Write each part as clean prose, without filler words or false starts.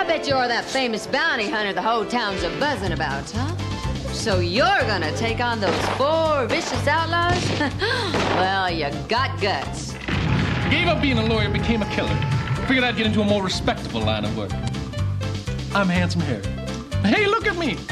bet you're that famous bounty hunter the whole town's a buzzing about, huh? So you're gonna take on those 4 vicious outlaws? Well, you got guts. Gave up being a lawyer, became a killer. Figured I'd get into a more respectable line of work. I'm Handsome Harry. Hey, look at me.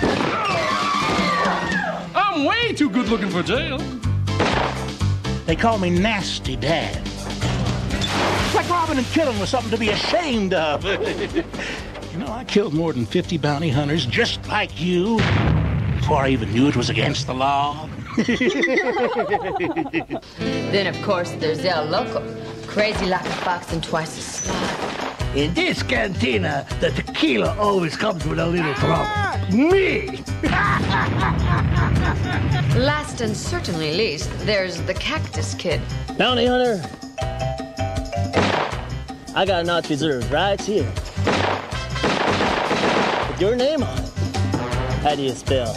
I'm way too good looking for jail. They call me Nasty Dad. It's like robbing and killing was something to be ashamed of. You know, I killed more than 50 bounty hunters just like you before I even knew it was against the law. Then, of course, there's El Loco. Crazy like a fox and twice as smart. In this cantina, the tequila always comes with a little trouble. Me! Last and certainly least, there's the Cactus Kid. Bounty hunter, I got a notch reserved right here. With your name on it. How do you spell?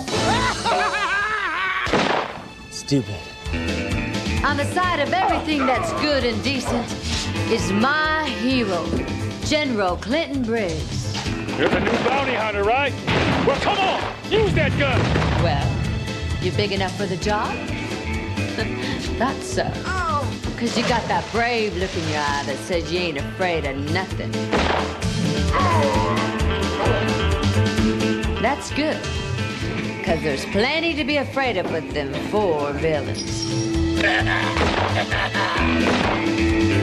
Stupid. On the side of everything that's good and decent is my hero, General Clinton Briggs. You're the new bounty hunter, right? Well, come on, use that gun. Well, you big enough for the job? Thought so. Because you got that brave look in your eye that says you ain't afraid of nothing. That's good. Because there's plenty to be afraid of with them 4 villains.